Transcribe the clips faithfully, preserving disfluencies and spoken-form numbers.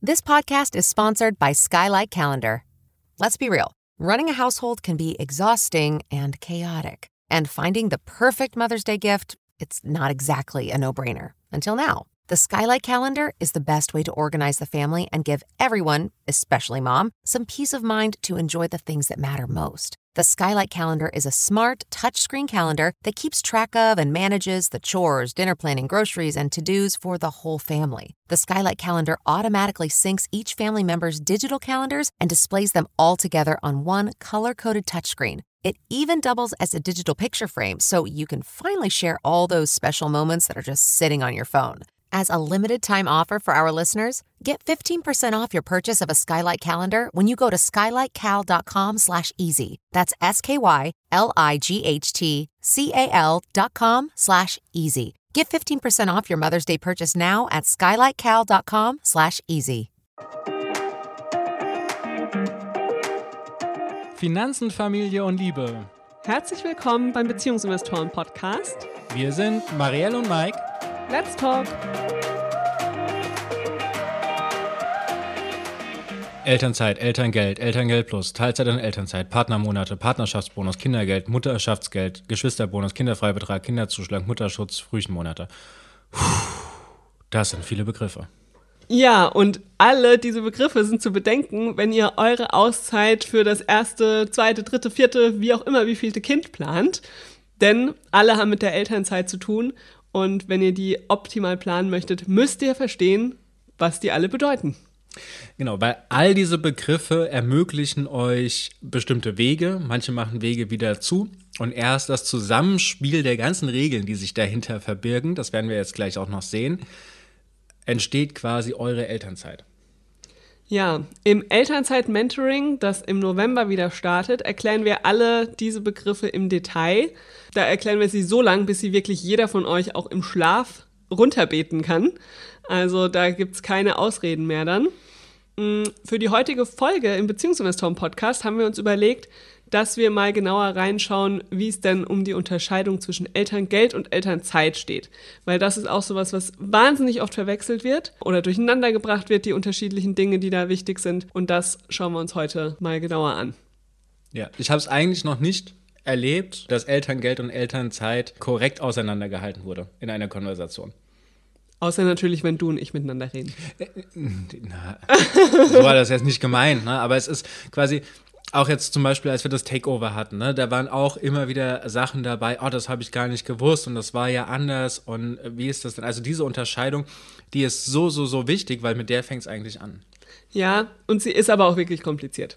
This podcast is sponsored by Skylight Calendar. Let's be real. Running a household can be exhausting and chaotic. And finding the perfect Mother's Day gift, it's not exactly a no-brainer. Until now. The Skylight Calendar is the best way to organize the family and give everyone, especially mom, some peace of mind to enjoy the things that matter most. The Skylight Calendar is a smart, touchscreen calendar that keeps track of and manages the chores, dinner planning, groceries, and to-dos for the whole family. The Skylight Calendar automatically syncs each family member's digital calendars and displays them all together on one color-coded touchscreen. It even doubles as a digital picture frame, so you can finally share all those special moments that are just sitting on your phone. As a limited-time offer for our listeners, get fifteen percent off your purchase of a Skylight Calendar when you go to skylightcal.com slash easy. That's S-K-Y-L-I-G-H-T-C-A-L dot com slash easy. Get fifteen percent off your Mother's Day purchase now at skylightcal.com slash easy. Finanzen, Familie und Liebe. Herzlich willkommen beim Beziehungsinvestoren-Podcast. Wir sind Marielle und Mike. Let's talk! Elternzeit, Elterngeld, Elterngeld plus, Teilzeit und Elternzeit, Partnermonate, Partnerschaftsbonus, Kindergeld, Mutterschaftsgeld, Geschwisterbonus, Kinderfreibetrag, Kinderzuschlag, Mutterschutz, Frühchenmonate. Puh, das sind viele Begriffe. Ja, und alle diese Begriffe sind zu bedenken, wenn ihr eure Auszeit für das erste, zweite, dritte, vierte, wie auch immer, wie vielte Kind plant. Denn alle haben mit der Elternzeit zu tun. Und wenn ihr die optimal planen möchtet, müsst ihr verstehen, was die alle bedeuten. Genau, weil all diese Begriffe ermöglichen euch bestimmte Wege. Manche machen Wege wieder zu. Und erst das Zusammenspiel der ganzen Regeln, die sich dahinter verbirgen, das werden wir jetzt gleich auch noch sehen, entsteht quasi eure Elternzeit. Ja, im Elternzeit-Mentoring, das im November wieder startet, erklären wir alle diese Begriffe im Detail. Da erklären wir sie so lang, bis sie wirklich jeder von euch auch im Schlaf runterbeten kann. Also da gibt's keine Ausreden mehr dann. Für die heutige Folge im Beziehungsinvestoren-Podcast haben wir uns überlegt, dass wir mal genauer reinschauen, wie es denn um die Unterscheidung zwischen Elterngeld und Elternzeit steht. Weil das ist auch sowas, was wahnsinnig oft verwechselt wird oder durcheinander gebracht wird, die unterschiedlichen Dinge, die da wichtig sind. Und das schauen wir uns heute mal genauer an. Ja, ich habe es eigentlich noch nicht erlebt, dass Elterngeld und Elternzeit korrekt auseinandergehalten wurde in einer Konversation. Außer natürlich, wenn du und ich miteinander reden. Na, so war das jetzt nicht gemeint, ne? Aber es ist quasi... Auch jetzt zum Beispiel, als wir das Takeover hatten, ne, da waren auch immer wieder Sachen dabei, oh, das habe ich gar nicht gewusst und das war ja anders und wie ist das denn? Also diese Unterscheidung, die ist so, so, so wichtig, weil mit der fängt es eigentlich an. Ja, und sie ist aber auch wirklich kompliziert.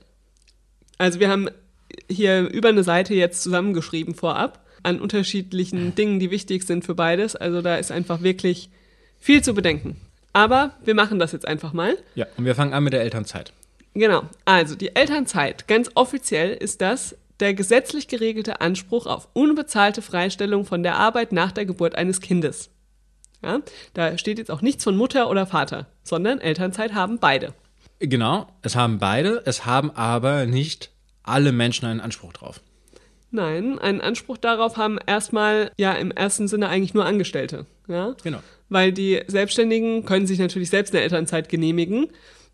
Also wir haben hier über eine Seite jetzt zusammengeschrieben vorab an unterschiedlichen Dingen, die wichtig sind für beides. Also da ist einfach wirklich viel zu bedenken. Aber wir machen das jetzt einfach mal. Ja, und wir fangen an mit der Elternzeit. Genau, also die Elternzeit, ganz offiziell ist das der gesetzlich geregelte Anspruch auf unbezahlte Freistellung von der Arbeit nach der Geburt eines Kindes. Ja, da steht jetzt auch nichts von Mutter oder Vater, sondern Elternzeit haben beide. Genau, es haben beide, es haben aber nicht alle Menschen einen Anspruch drauf. Nein, einen Anspruch darauf haben erstmal, ja im ersten Sinne eigentlich nur Angestellte. Ja? Genau. Weil die Selbstständigen können sich natürlich selbst eine Elternzeit genehmigen.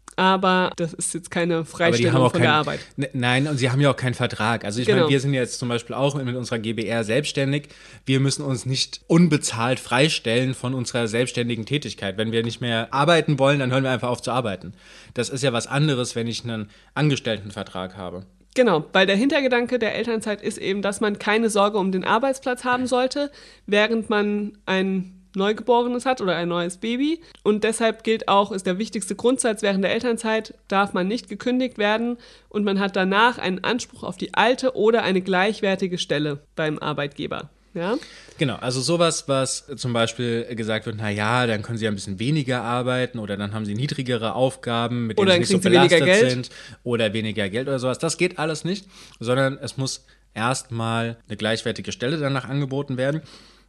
Aber das ist jetzt keine Freistellung von kein, der Arbeit. N- nein, und sie haben ja auch keinen Vertrag. Also ich genau. meine, wir sind jetzt zum Beispiel auch mit unserer G b R selbstständig. Wir müssen uns nicht unbezahlt freistellen von unserer selbstständigen Tätigkeit. Wenn wir nicht mehr arbeiten wollen, dann hören wir einfach auf zu arbeiten. Das ist ja was anderes, wenn ich einen Angestelltenvertrag habe. Genau, weil der Hintergedanke der Elternzeit ist eben, dass man keine Sorge um den Arbeitsplatz haben sollte, während man ein Neugeborenes hat oder ein neues Baby. Und deshalb gilt auch, ist der wichtigste Grundsatz, während der Elternzeit darf man nicht gekündigt werden und man hat danach einen Anspruch auf die alte oder eine gleichwertige Stelle beim Arbeitgeber. Ja? Genau, also sowas, was zum Beispiel gesagt wird, na ja, dann können sie ja ein bisschen weniger arbeiten oder dann haben sie niedrigere Aufgaben, mit denen oder sie nicht so belastet sind oder weniger Geld oder sowas. Das geht alles nicht, sondern es muss erstmal eine gleichwertige Stelle danach angeboten werden.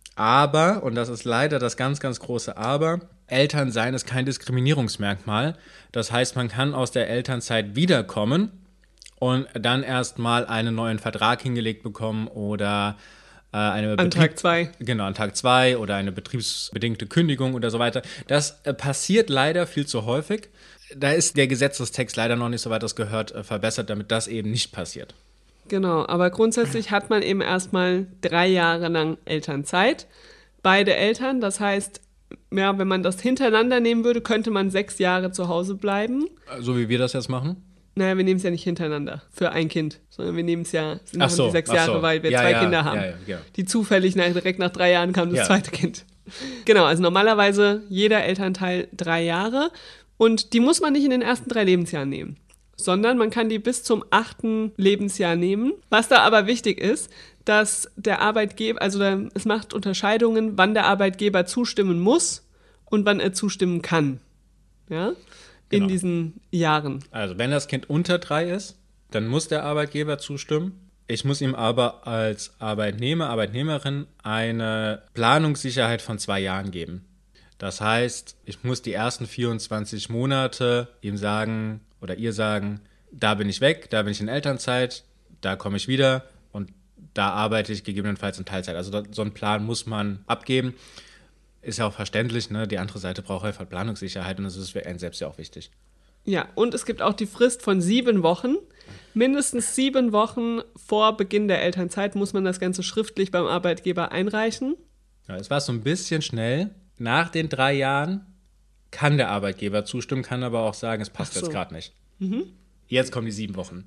Aber, und das ist leider das ganz, ganz große Aber, Elternsein ist kein Diskriminierungsmerkmal. Das heißt, man kann aus der Elternzeit wiederkommen und dann erstmal einen neuen Vertrag hingelegt bekommen oder äh, eine An Betrieb- Tag zwei. Genau, an Tag zwei oder eine betriebsbedingte Kündigung oder so weiter. Das äh, passiert leider viel zu häufig. Da ist der Gesetzestext leider noch nicht, soweit das gehört, äh, verbessert, damit das eben nicht passiert. Genau, aber grundsätzlich hat man eben erstmal drei Jahre lang Elternzeit. Beide Eltern, das heißt, ja, wenn man das hintereinander nehmen würde, könnte man sechs Jahre zu Hause bleiben. So wie wir das jetzt machen? Naja, wir nehmen es ja nicht hintereinander für ein Kind, sondern wir nehmen es ja Ach machen so, die sechs ach Jahre, so. weil wir Ja, zwei ja, Kinder haben. ja, ja, genau. Die zufällig nach, direkt nach drei Jahren kam das Ja. zweite Kind. Genau, also normalerweise jeder Elternteil drei Jahre und die muss man nicht in den ersten drei Lebensjahren nehmen, sondern man kann die bis zum achten Lebensjahr nehmen. Was da aber wichtig ist, dass der Arbeitgeber, also da, es macht Unterscheidungen, wann der Arbeitgeber zustimmen muss und wann er zustimmen kann. Ja, in Genau. diesen Jahren. Also, wenn das Kind unter drei ist, dann muss der Arbeitgeber zustimmen. Ich muss ihm aber als Arbeitnehmer, Arbeitnehmerin eine Planungssicherheit von zwei Jahren geben. Das heißt, ich muss die ersten vierundzwanzig Monate ihm sagen oder ihr sagen, da bin ich weg, da bin ich in Elternzeit, da komme ich wieder und da arbeite ich gegebenenfalls in Teilzeit. Also da, so einen Plan muss man abgeben. Ist ja auch verständlich, ne? Die andere Seite braucht einfach Planungssicherheit und das ist für einen selbst ja auch wichtig. Ja, und es gibt auch die Frist von sieben Wochen. Mindestens sieben Wochen vor Beginn der Elternzeit muss man das Ganze schriftlich beim Arbeitgeber einreichen. Ja, es war so ein bisschen schnell. Nach den drei Jahren kann der Arbeitgeber zustimmen, kann aber auch sagen, es passt Ach so. jetzt gerade nicht. Jetzt kommen die sieben Wochen.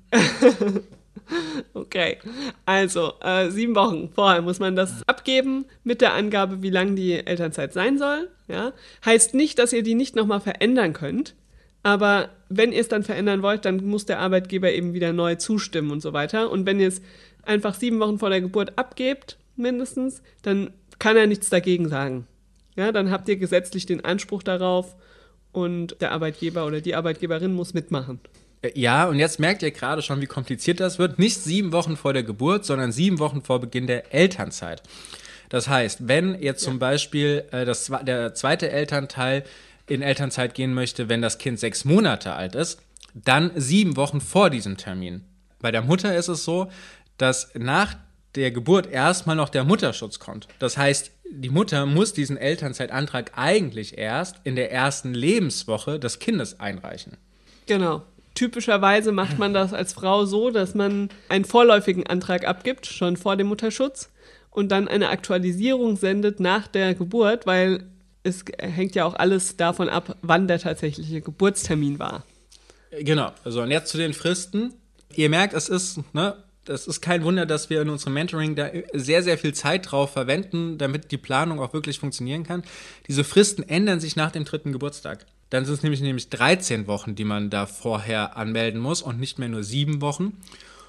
Okay, also äh, sieben Wochen vorher muss man das abgeben mit der Angabe, wie lang die Elternzeit sein soll. Ja? Heißt nicht, dass ihr die nicht nochmal verändern könnt, aber wenn ihr es dann verändern wollt, dann muss der Arbeitgeber eben wieder neu zustimmen und so weiter. Und wenn ihr es einfach sieben Wochen vor der Geburt abgebt, mindestens, dann kann er nichts dagegen sagen. Ja, dann habt ihr gesetzlich den Anspruch darauf und der Arbeitgeber oder die Arbeitgeberin muss mitmachen. Ja, und jetzt merkt ihr gerade schon, wie kompliziert das wird. Nicht sieben Wochen vor der Geburt, sondern sieben Wochen vor Beginn der Elternzeit. Das heißt, wenn jetzt zum Beispiel äh, das, der zweite Elternteil in Elternzeit gehen möchte, wenn das Kind sechs Monate alt ist, dann sieben Wochen vor diesem Termin. Bei der Mutter ist es so, dass nach der Geburt erstmal noch der Mutterschutz kommt. Das heißt, die Mutter muss diesen Elternzeitantrag eigentlich erst in der ersten Lebenswoche des Kindes einreichen. Genau. Typischerweise macht man das als Frau so, dass man einen vorläufigen Antrag abgibt, schon vor dem Mutterschutz, und dann eine Aktualisierung sendet nach der Geburt, weil es hängt ja auch alles davon ab, wann der tatsächliche Geburtstermin war. Genau, also und jetzt zu den Fristen. Ihr merkt, es ist, ne, es ist kein Wunder, dass wir in unserem Mentoring da sehr, sehr viel Zeit drauf verwenden, damit die Planung auch wirklich funktionieren kann. Diese Fristen ändern sich nach dem dritten Geburtstag. Dann sind es nämlich, nämlich dreizehn Wochen, die man da vorher anmelden muss und nicht mehr nur sieben Wochen.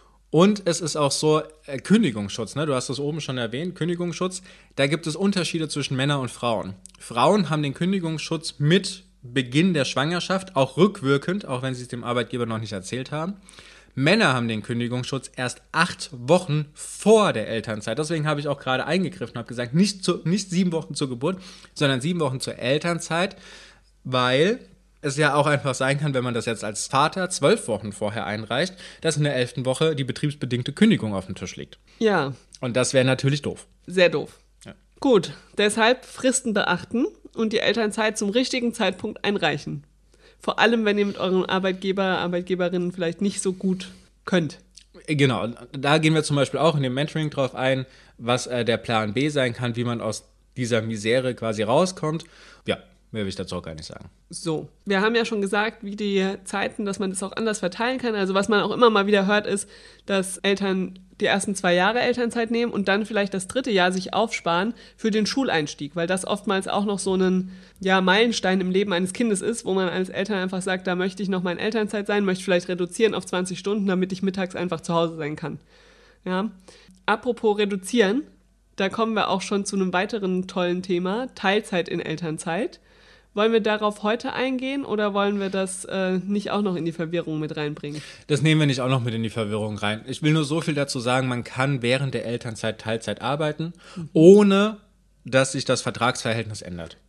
Und es ist auch so, äh, Kündigungsschutz, ne? Du hast das oben schon erwähnt, Kündigungsschutz. Da gibt es Unterschiede zwischen Männern und Frauen. Frauen haben den Kündigungsschutz mit Beginn der Schwangerschaft, auch rückwirkend, auch wenn sie es dem Arbeitgeber noch nicht erzählt haben. Männer haben den Kündigungsschutz erst acht Wochen vor der Elternzeit. Deswegen habe ich auch gerade eingegriffen und habe gesagt, nicht, zu, nicht sieben Wochen zur Geburt, sondern sieben Wochen zur Elternzeit, weil es ja auch einfach sein kann, wenn man das jetzt als Vater zwölf Wochen vorher einreicht, dass in der elften Woche die betriebsbedingte Kündigung auf dem Tisch liegt. Ja, Und das wäre natürlich doof. sehr doof. Ja. Gut, deshalb Fristen beachten und die Elternzeit zum richtigen Zeitpunkt einreichen. Vor allem, wenn ihr mit euren Arbeitgeber, Arbeitgeberinnen vielleicht nicht so gut könnt. Genau, da gehen wir zum Beispiel auch in dem Mentoring drauf ein, was äh, der Plan B sein kann, wie man aus dieser Misere quasi rauskommt. Ja, mehr will ich dazu auch gar nicht sagen. So, wir haben ja schon gesagt, wie die Zeiten, dass man das auch anders verteilen kann. Also was man auch immer mal wieder hört, ist, dass Eltern die ersten zwei Jahre Elternzeit nehmen und dann vielleicht das dritte Jahr sich aufsparen für den Schuleinstieg, weil das oftmals auch noch so ein ja, Meilenstein im Leben eines Kindes ist, wo man als Eltern einfach sagt, da möchte ich noch mal in Elternzeit sein, möchte vielleicht reduzieren auf zwanzig Stunden, damit ich mittags einfach zu Hause sein kann. Ja. Apropos reduzieren, da kommen wir auch schon zu einem weiteren tollen Thema, Teilzeit in Elternzeit. Wollen wir darauf heute eingehen oder wollen wir das äh, nicht auch noch in die Verwirrung mit reinbringen? Das nehmen wir nicht auch noch mit in die Verwirrung rein. Ich will nur so viel dazu sagen, man kann während der Elternzeit Teilzeit arbeiten, mhm. ohne dass sich das Vertragsverhältnis ändert.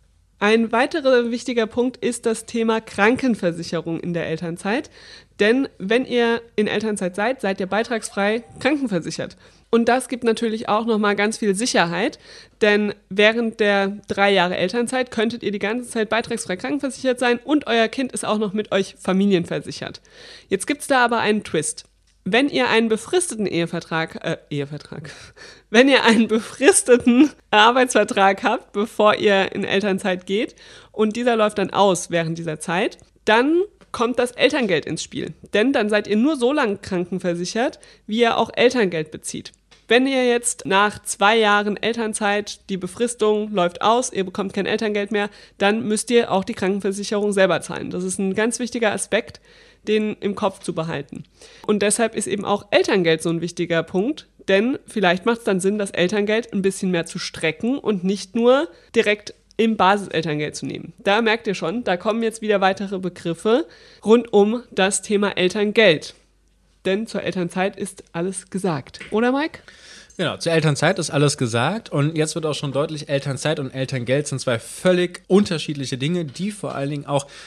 Ein weiterer wichtiger Punkt ist das Thema Krankenversicherung in der Elternzeit. Denn wenn ihr in Elternzeit seid, seid ihr beitragsfrei krankenversichert. Und das gibt natürlich auch nochmal ganz viel Sicherheit, denn während der drei Jahre Elternzeit könntet ihr die ganze Zeit beitragsfrei krankenversichert sein und euer Kind ist auch noch mit euch familienversichert. Jetzt gibt es da aber einen Twist. Wenn ihr einen befristeten Ehevertrag, äh, Ehevertrag, wenn ihr einen befristeten Arbeitsvertrag habt, bevor ihr in Elternzeit geht und dieser läuft dann aus während dieser Zeit, dann kommt das Elterngeld ins Spiel. Denn dann seid ihr nur so lange krankenversichert, wie ihr auch Elterngeld bezieht. Wenn ihr jetzt nach zwei Jahren Elternzeit, die Befristung läuft aus, ihr bekommt kein Elterngeld mehr, dann müsst ihr auch die Krankenversicherung selber zahlen. Das ist ein ganz wichtiger Aspekt, den im Kopf zu behalten. Und deshalb ist eben auch Elterngeld so ein wichtiger Punkt, denn vielleicht macht es dann Sinn, das Elterngeld ein bisschen mehr zu strecken und nicht nur direkt im Basiselterngeld zu nehmen. Da merkt ihr schon, da kommen jetzt wieder weitere Begriffe rund um das Thema Elterngeld. Denn zur Elternzeit ist alles gesagt. Oder, Mike? Genau, zur Elternzeit ist alles gesagt und jetzt wird auch schon deutlich, Elternzeit und Elterngeld sind zwei völlig unterschiedliche Dinge, die vor allen Dingen auch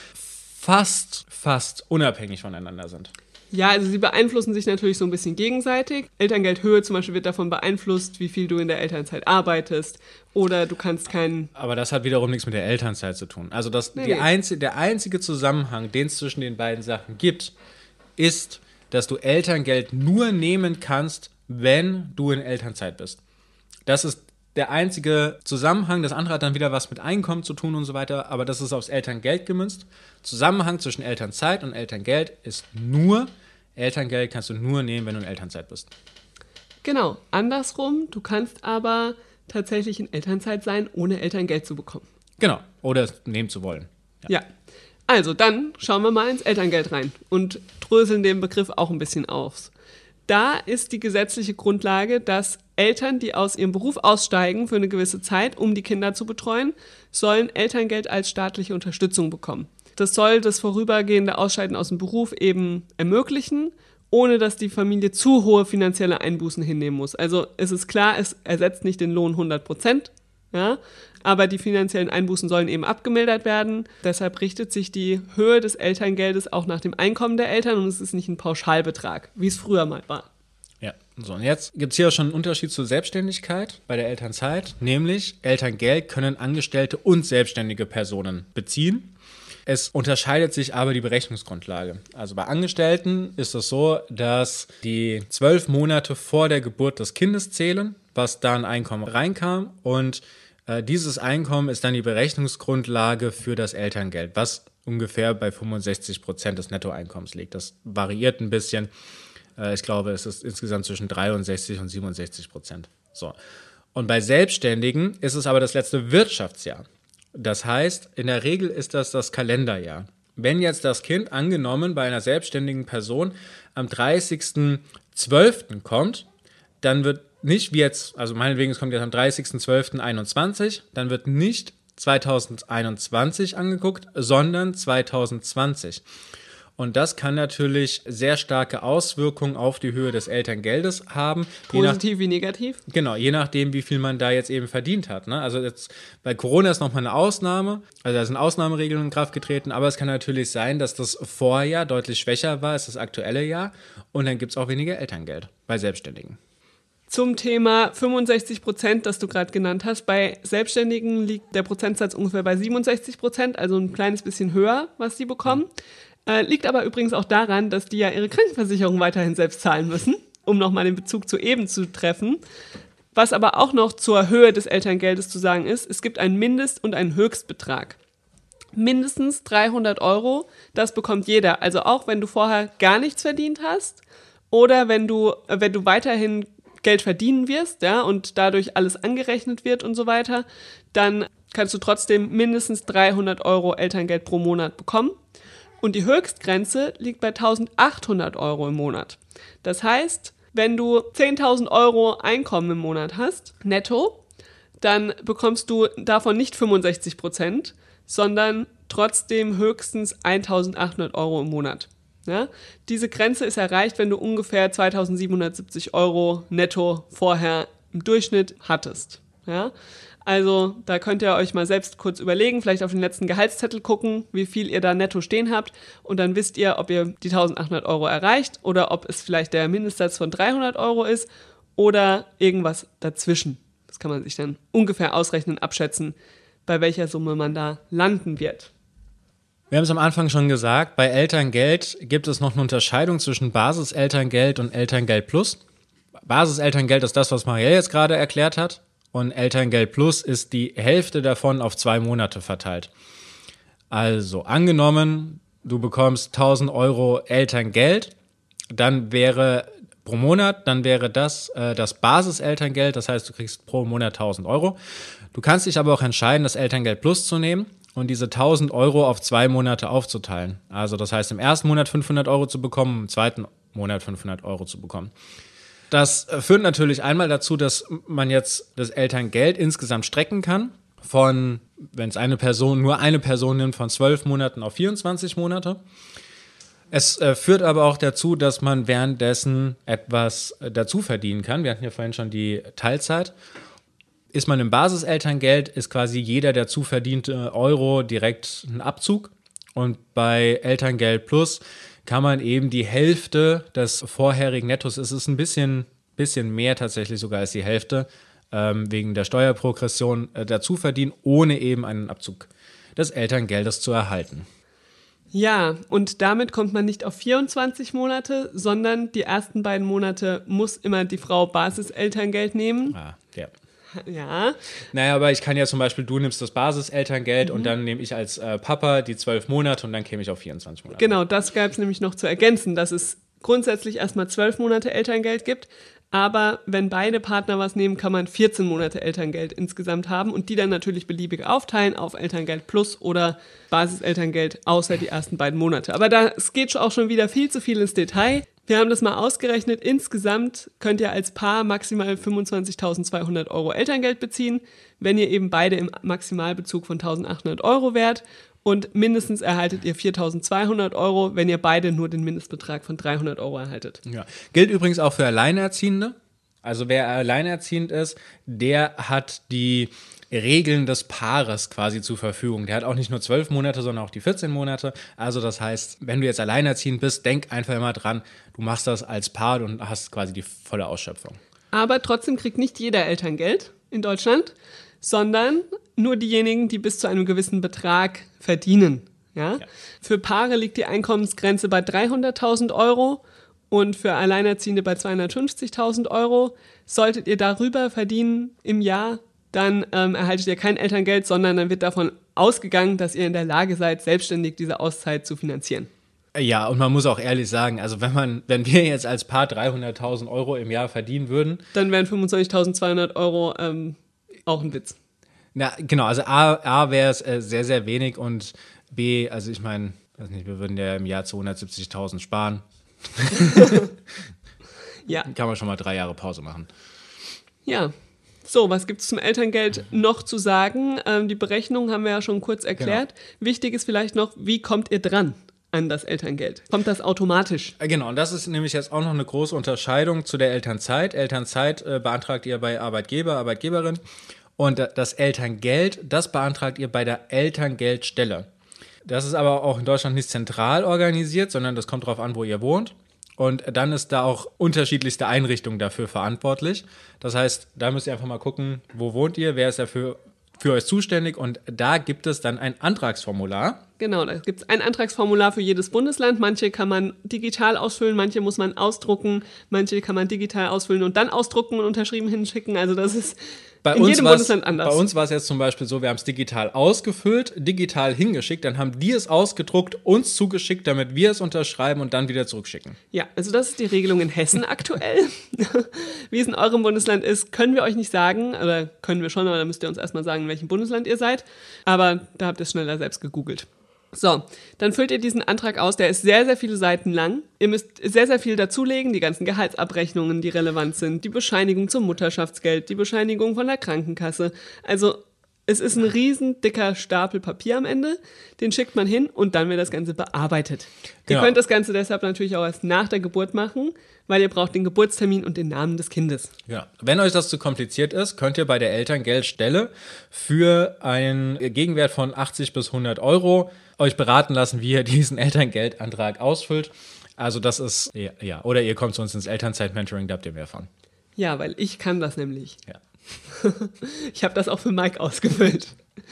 fast, fast unabhängig voneinander sind. Ja, also sie beeinflussen sich natürlich so ein bisschen gegenseitig. Elterngeldhöhe zum Beispiel wird davon beeinflusst, wie viel du in der Elternzeit arbeitest oder du kannst keinen... Aber das hat wiederum nichts mit der Elternzeit zu tun. Also das, Nee, die nee. einzi- der einzige Zusammenhang, den es zwischen den beiden Sachen gibt, ist, dass du Elterngeld nur nehmen kannst, wenn du in Elternzeit bist. Das ist der einzige Zusammenhang. Das andere hat dann wieder was mit Einkommen zu tun und so weiter, aber das ist aufs Elterngeld gemünzt. Zusammenhang zwischen Elternzeit und Elterngeld ist nur, Elterngeld kannst du nur nehmen, wenn du in Elternzeit bist. Genau, andersrum, du kannst aber tatsächlich in Elternzeit sein, ohne Elterngeld zu bekommen. Genau, oder es nehmen zu wollen. Ja. Also, dann schauen wir mal ins Elterngeld rein und dröseln den Begriff auch ein bisschen auf. Da ist die gesetzliche Grundlage, dass Eltern, die aus ihrem Beruf aussteigen für eine gewisse Zeit, um die Kinder zu betreuen, sollen Elterngeld als staatliche Unterstützung bekommen. Das soll das vorübergehende Ausscheiden aus dem Beruf eben ermöglichen, ohne dass die Familie zu hohe finanzielle Einbußen hinnehmen muss. Also es ist klar, es ersetzt nicht den Lohn hundert Prozent, ja, aber die finanziellen Einbußen sollen eben abgemildert werden. Deshalb richtet sich die Höhe des Elterngeldes auch nach dem Einkommen der Eltern und es ist nicht ein Pauschalbetrag, wie es früher mal war. Ja, so und jetzt gibt es hier auch schon einen Unterschied zur Selbstständigkeit bei der Elternzeit, nämlich Elterngeld können Angestellte und selbstständige Personen beziehen. Es unterscheidet sich aber die Berechnungsgrundlage. Also bei Angestellten ist es so, dass die zwölf Monate vor der Geburt des Kindes zählen, was da an Einkommen reinkam. Und äh, dieses Einkommen ist dann die Berechnungsgrundlage für das Elterngeld, was ungefähr bei fünfundsechzig Prozent des Nettoeinkommens liegt. Das variiert ein bisschen. Äh, ich glaube, es ist insgesamt zwischen dreiundsechzig und siebenundsechzig Prozent. So. Und bei Selbstständigen ist es aber das letzte Wirtschaftsjahr. Das heißt, in der Regel ist das das Kalenderjahr. Wenn jetzt das Kind angenommen bei einer selbstständigen Person am dreißigsten zwölften kommt, dann wird nicht wie jetzt, also meinetwegen, es kommt jetzt am dreißigsten zwölften einundzwanzig, dann wird nicht zweitausendeinundzwanzig angeguckt, sondern zweitausendzwanzig. Und das kann natürlich sehr starke Auswirkungen auf die Höhe des Elterngeldes haben. Positiv wie negativ? Genau, je nachdem, wie viel man da jetzt eben verdient hat. Ne? Also jetzt bei Corona ist nochmal eine Ausnahme, also da sind Ausnahmeregelungen in Kraft getreten, aber es kann natürlich sein, dass das Vorjahr deutlich schwächer war als das aktuelle Jahr und dann gibt es auch weniger Elterngeld bei Selbstständigen. Zum Thema fünfundsechzig Prozent, das du gerade genannt hast, bei Selbstständigen liegt der Prozentsatz ungefähr bei siebenundsechzig Prozent, also ein kleines bisschen höher, was die bekommen. Mhm. Äh, liegt aber übrigens auch daran, dass die ja ihre Krankenversicherung weiterhin selbst zahlen müssen, um nochmal den Bezug zu eben zu treffen. Was aber auch noch zur Höhe des Elterngeldes zu sagen ist, es gibt einen Mindest- und einen Höchstbetrag. Mindestens dreihundert Euro, das bekommt jeder. Also auch wenn du vorher gar nichts verdient hast oder wenn du, wenn du weiterhin Geld verdienen wirst, ja, und dadurch alles angerechnet wird und so weiter, dann kannst du trotzdem mindestens dreihundert Euro Elterngeld pro Monat bekommen. Und die Höchstgrenze liegt bei eintausendachthundert Euro im Monat. Das heißt, wenn du zehntausend Euro Einkommen im Monat hast, netto, dann bekommst du davon nicht fünfundsechzig Prozent, sondern trotzdem höchstens eintausendachthundert Euro im Monat. Ja? Diese Grenze ist erreicht, wenn du ungefähr zweitausendsiebenhundertsiebzig Euro netto vorher im Durchschnitt hattest. Ja? Also da könnt ihr euch mal selbst kurz überlegen, vielleicht auf den letzten Gehaltszettel gucken, wie viel ihr da netto stehen habt und dann wisst ihr, ob ihr die eintausendachthundert Euro erreicht oder ob es vielleicht der Mindestsatz von dreihundert Euro ist oder irgendwas dazwischen. Das kann man sich dann ungefähr ausrechnen, abschätzen, bei welcher Summe man da landen wird. Wir haben es am Anfang schon gesagt, bei Elterngeld gibt es noch eine Unterscheidung zwischen Basiselterngeld und Elterngeld Plus. Basiselterngeld ist das, was Marielle jetzt gerade erklärt hat, und Elterngeld Plus ist die Hälfte davon auf zwei Monate verteilt. Also angenommen, du bekommst tausend Euro Elterngeld, dann wäre pro Monat, dann wäre das äh, das Basiselterngeld, das heißt, du kriegst pro Monat tausend Euro. Du kannst dich aber auch entscheiden, das Elterngeld Plus zu nehmen und diese tausend Euro auf zwei Monate aufzuteilen. Also das heißt, im ersten Monat fünfhundert Euro zu bekommen, im zweiten Monat fünfhundert Euro zu bekommen. Das führt natürlich einmal dazu, dass man jetzt das Elterngeld insgesamt strecken kann, von, wenn es eine Person, nur eine Person nimmt, von zwölf Monaten auf vierundzwanzig Monate. Es äh, führt aber auch dazu, dass man währenddessen etwas äh, dazu verdienen kann. Wir hatten ja vorhin schon die Teilzeit. Ist man im Basiselterngeld, ist quasi jeder dazu verdiente Euro direkt ein Abzug. Und bei Elterngeld Plus kann man eben die Hälfte des vorherigen Nettos, es ist ein bisschen, bisschen mehr tatsächlich sogar als die Hälfte, ähm, wegen der Steuerprogression äh, dazu verdienen, ohne eben einen Abzug des Elterngeldes zu erhalten. Ja, und damit kommt man nicht auf vierundzwanzig Monate, sondern die ersten beiden Monate muss immer die Frau Basiselterngeld nehmen. Ah, ja. Ja. Naja, aber ich kann ja zum Beispiel, du nimmst das Basiselterngeld mhm. und dann nehme ich als äh, Papa die zwölf Monate und dann käme ich auf vierundzwanzig Monate. Genau, das gab es nämlich noch zu ergänzen, dass es grundsätzlich erstmal zwölf Monate Elterngeld gibt, aber wenn beide Partner was nehmen, kann man vierzehn Monate Elterngeld insgesamt haben und die dann natürlich beliebig aufteilen auf Elterngeld Plus oder Basiselterngeld außer die ersten beiden Monate. Aber das geht auch schon wieder viel zu viel ins Detail. Wir haben das mal ausgerechnet. Insgesamt könnt ihr als Paar maximal fünfundzwanzigtausendzweihundert Euro Elterngeld beziehen, wenn ihr eben beide im Maximalbezug von eintausendachthundert Euro wärt. Und mindestens erhaltet ihr viertausendzweihundert Euro, wenn ihr beide nur den Mindestbetrag von dreihundert Euro erhaltet. Ja. Gilt übrigens auch für Alleinerziehende. Also wer alleinerziehend ist, der hat die Regeln des Paares quasi zur Verfügung. Der hat auch nicht nur zwölf Monate, sondern auch die vierzehn Monate. Also das heißt, wenn du jetzt alleinerziehend bist, denk einfach immer dran, du machst das als Paar und hast quasi die volle Ausschöpfung. Aber trotzdem kriegt nicht jeder Elterngeld in Deutschland, sondern nur diejenigen, die bis zu einem gewissen Betrag verdienen. Ja? Ja. Für Paare liegt die Einkommensgrenze bei dreihunderttausend Euro und für Alleinerziehende bei zweihundertfünfzigtausend Euro. Solltet ihr darüber verdienen im Jahr, dann ähm, erhaltet ihr kein Elterngeld, sondern dann wird davon ausgegangen, dass ihr in der Lage seid, selbstständig diese Auszeit zu finanzieren. Ja, und man muss auch ehrlich sagen, also wenn man, wenn wir jetzt als Paar dreihunderttausend Euro im Jahr verdienen würden, dann wären fünfundzwanzigtausendzweihundert Euro ähm, auch ein Witz. Na, genau, also A, A wäre es äh, sehr, sehr wenig und B, also ich meine, weiß nicht, wir würden ja im Jahr zweihundertsiebzigtausend sparen. Ja. Kann man schon mal drei Jahre Pause machen. Ja. So, was gibt es zum Elterngeld noch zu sagen? Ähm, die Berechnung haben wir ja schon kurz erklärt. Genau. Wichtig ist vielleicht noch, wie kommt ihr dran an das Elterngeld? Kommt das automatisch? Genau, und das ist nämlich jetzt auch noch eine große Unterscheidung zu der Elternzeit. Elternzeit äh, beantragt ihr bei Arbeitgeber, Arbeitgeberin. Und das Elterngeld, das beantragt ihr bei der Elterngeldstelle. Das ist aber auch in Deutschland nicht zentral organisiert, sondern das kommt darauf an, wo ihr wohnt. Und dann ist da auch unterschiedlichste Einrichtungen dafür verantwortlich. Das heißt, da müsst ihr einfach mal gucken, wo wohnt ihr, wer ist dafür für euch zuständig. Und da gibt es dann ein Antragsformular. Genau, da gibt es ein Antragsformular für jedes Bundesland. Manche kann man digital ausfüllen, manche muss man ausdrucken, manche kann man digital ausfüllen und dann ausdrucken und unterschrieben hinschicken. Also das ist bei in uns jedem Bundesland anders. Bei uns war es jetzt zum Beispiel so, wir haben es digital ausgefüllt, digital hingeschickt, dann haben die es ausgedruckt, uns zugeschickt, damit wir es unterschreiben und dann wieder zurückschicken. Ja, also das ist die Regelung in Hessen aktuell. Wie es in eurem Bundesland ist, können wir euch nicht sagen, oder können wir schon, aber da müsst ihr uns erstmal sagen, in welchem Bundesland ihr seid. Aber da habt ihr es schneller selbst gegoogelt. So, dann füllt ihr diesen Antrag aus, der ist sehr, sehr viele Seiten lang. Ihr müsst sehr, sehr viel dazulegen, die ganzen Gehaltsabrechnungen, die relevant sind, die Bescheinigung zum Mutterschaftsgeld, die Bescheinigung von der Krankenkasse. Also es ist ein riesen dicker Stapel Papier am Ende, den schickt man hin und dann wird das Ganze bearbeitet. Genau. Ihr könnt das Ganze deshalb natürlich auch erst nach der Geburt machen, weil ihr braucht den Geburtstermin und den Namen des Kindes. Ja. Wenn euch das zu kompliziert ist, könnt ihr bei der Elterngeldstelle für einen Gegenwert von achtzig bis hundert Euro euch beraten lassen, wie ihr diesen Elterngeldantrag ausfüllt. Also das ist, ja, ja. Oder ihr kommt zu uns ins Elternzeit-Mentoring, da habt ihr mehr von. Ja, weil ich kann das nämlich. Ja. Ich habe das auch für Mike ausgefüllt.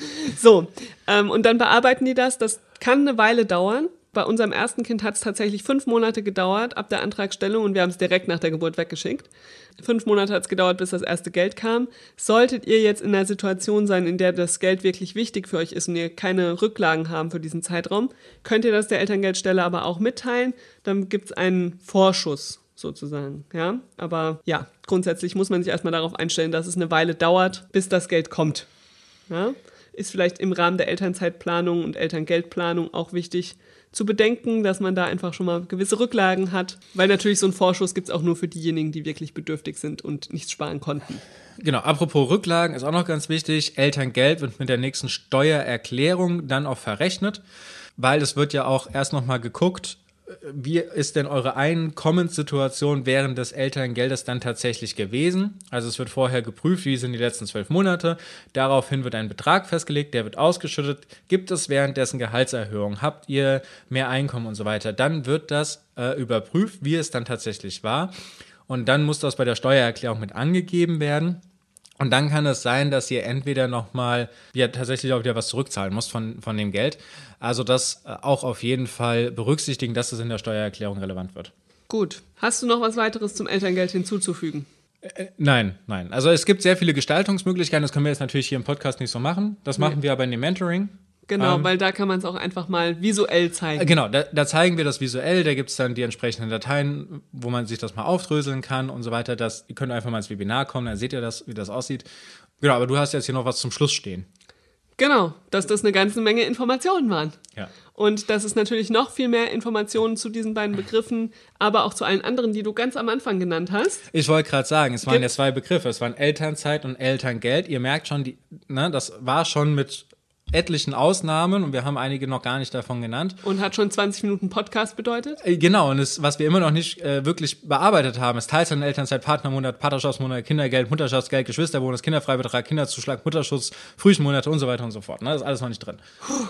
So, ähm, und dann bearbeiten die das. Das kann eine Weile dauern. Bei unserem ersten Kind hat es tatsächlich fünf Monate gedauert ab der Antragstellung und wir haben es direkt nach der Geburt weggeschickt. Fünf Monate hat es gedauert, bis das erste Geld kam. Solltet ihr jetzt in einer Situation sein, in der das Geld wirklich wichtig für euch ist und ihr keine Rücklagen haben für diesen Zeitraum, könnt ihr das der Elterngeldstelle aber auch mitteilen. Dann gibt es einen Vorschuss sozusagen. Ja? Aber ja, grundsätzlich muss man sich erstmal darauf einstellen, dass es eine Weile dauert, bis das Geld kommt. Ja? Ist vielleicht im Rahmen der Elternzeitplanung und Elterngeldplanung auch wichtig zu bedenken, dass man da einfach schon mal gewisse Rücklagen hat, weil natürlich so ein Vorschuss gibt es auch nur für diejenigen, die wirklich bedürftig sind und nichts sparen konnten. Genau, apropos Rücklagen ist auch noch ganz wichtig, Elterngeld wird mit der nächsten Steuererklärung dann auch verrechnet, weil es wird ja auch erst nochmal geguckt, wie ist denn eure Einkommenssituation während des Elterngeldes dann tatsächlich gewesen? Also es wird vorher geprüft, wie sind die letzten zwölf Monate. Daraufhin wird ein Betrag festgelegt, der wird ausgeschüttet. Gibt es währenddessen Gehaltserhöhungen? Habt ihr mehr Einkommen und so weiter? Dann wird das äh, überprüft, wie es dann tatsächlich war. Und dann muss das bei der Steuererklärung mit angegeben werden. Und dann kann es sein, dass ihr entweder nochmal ja, tatsächlich auch wieder was zurückzahlen müsst von, von dem Geld. Also das auch auf jeden Fall berücksichtigen, dass es in der Steuererklärung relevant wird. Gut. Hast du noch was weiteres zum Elterngeld hinzuzufügen? Äh, nein, nein. Also es gibt sehr viele Gestaltungsmöglichkeiten. Das können wir jetzt natürlich hier im Podcast nicht so machen. Das machen nee. wir aber in dem Mentoring. Genau, ähm, weil da kann man es auch einfach mal visuell zeigen. Genau, da, da zeigen wir das visuell, da gibt es dann die entsprechenden Dateien, wo man sich das mal aufdröseln kann und so weiter. Das, ihr könnt einfach mal ins Webinar kommen, dann seht ihr das, wie das aussieht. Genau, aber du hast jetzt hier noch was zum Schluss stehen. Genau, dass das eine ganze Menge Informationen waren. Ja. Und dass es natürlich noch viel mehr Informationen zu diesen beiden Begriffen, aber auch zu allen anderen, die du ganz am Anfang genannt hast. Ich wollte gerade sagen, es waren ja zwei Begriffe, es waren Elternzeit und Elterngeld. Ihr merkt schon, die, ne, das war schon mit etlichen Ausnahmen und wir haben einige noch gar nicht davon genannt. Und hat schon zwanzig Minuten Podcast bedeutet? Genau, und das, was wir immer noch nicht äh, wirklich bearbeitet haben, ist Teilzeit, Elternzeit, Partnermonat, Vaterschaftsmonat, Kindergeld, Mutterschaftsgeld, Geschwisterbonus, Kinderfreibetrag, Kinderzuschlag, Mutterschutz, Frühchenmonate und so weiter und so fort. Ne? Das ist alles noch nicht drin.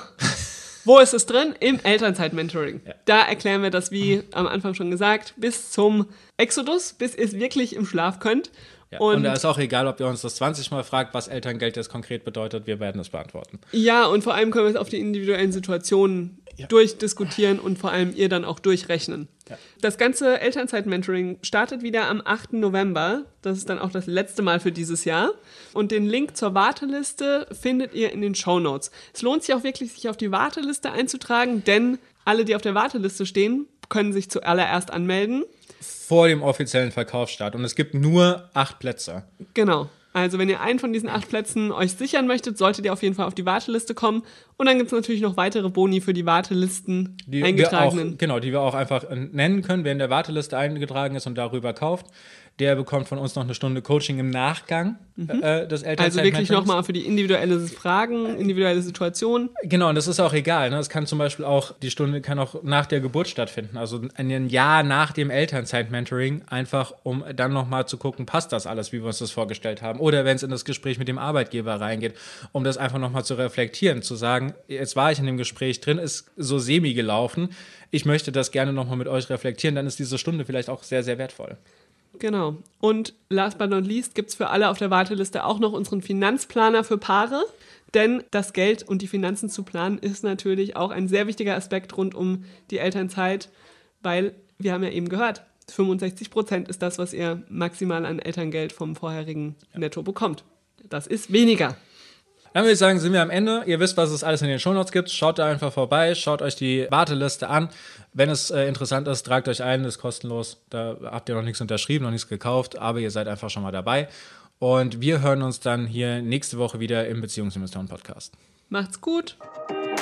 Wo ist es drin? Im Elternzeit-Mentoring. Ja. Da erklären wir das, wie am Anfang schon gesagt, bis zum Exodus, bis ihr es wirklich im Schlaf könnt. Ja, und, und da ist auch egal, ob ihr uns das zwanzig Mal fragt, was Elterngeld jetzt konkret bedeutet, wir werden es beantworten. Ja, und vor allem können wir es auf die individuellen Situationen ja. durchdiskutieren und vor allem ihr dann auch durchrechnen. Ja. Das ganze Elternzeit-Mentoring startet wieder am achten November. Das ist dann auch das letzte Mal für dieses Jahr. Und den Link zur Warteliste findet ihr in den Shownotes. Es lohnt sich auch wirklich, sich auf die Warteliste einzutragen, denn alle, die auf der Warteliste stehen, können sich zuallererst anmelden. Vor dem offiziellen Verkaufsstart. Und es gibt nur acht Plätze. Genau. Also wenn ihr einen von diesen acht Plätzen euch sichern möchtet, solltet ihr auf jeden Fall auf die Warteliste kommen. Und dann gibt es natürlich noch weitere Boni für die Wartelisten die eingetragenen. Wir auch, genau, die wir auch einfach nennen können. Wer in der Warteliste eingetragen ist und darüber kauft, der bekommt von uns noch eine Stunde Coaching im Nachgang mhm. äh, des Elternzeit-Mentorings. Also wirklich nochmal für die individuelle Fragen, individuelle Situation. Genau, und das ist auch egal. Ne? Es kann zum Beispiel auch, die Stunde kann auch nach der Geburt stattfinden. Also ein Jahr nach dem Elternzeit-Mentoring, einfach um dann nochmal zu gucken, passt das alles, wie wir uns das vorgestellt haben. Oder wenn es in das Gespräch mit dem Arbeitgeber reingeht, um das einfach nochmal zu reflektieren, zu sagen, jetzt war ich in dem Gespräch drin, ist so semi gelaufen, ich möchte das gerne nochmal mit euch reflektieren, dann ist diese Stunde vielleicht auch sehr, sehr wertvoll. Genau. Und last but not least gibt es für alle auf der Warteliste auch noch unseren Finanzplaner für Paare. Denn das Geld und die Finanzen zu planen ist natürlich auch ein sehr wichtiger Aspekt rund um die Elternzeit, weil wir haben ja eben gehört, fünfundsechzig Prozent ist das, was ihr maximal an Elterngeld vom vorherigen Netto bekommt. Das ist weniger. Dann würde ich sagen, sind wir am Ende. Ihr wisst, was es alles in den Shownotes gibt. Schaut da einfach vorbei, schaut euch die Warteliste an. Wenn es äh, interessant ist, tragt euch ein, ist kostenlos. Da habt ihr noch nichts unterschrieben, noch nichts gekauft, aber ihr seid einfach schon mal dabei. Und wir hören uns dann hier nächste Woche wieder im Beziehungsinvestoren-Podcast. Macht's gut!